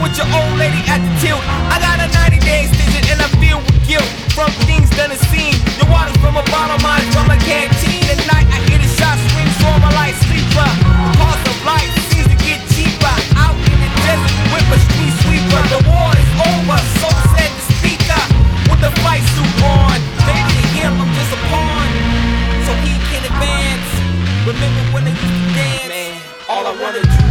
with your old lady at the tilt. I got a 90-day extension and I feel with guilt from things done and seen. Your water's from a bottle, mine from a canteen. At night I hear the shots ring, so I'm a light sleeper. The cost of life seems to get cheaper. Out in the desert with a street sweeper. The war is over, so said the speaker with the fight suit on. Maybe to him I'm just a pawn, so he can advance. Remember when they used to dance? Man, all I wanna do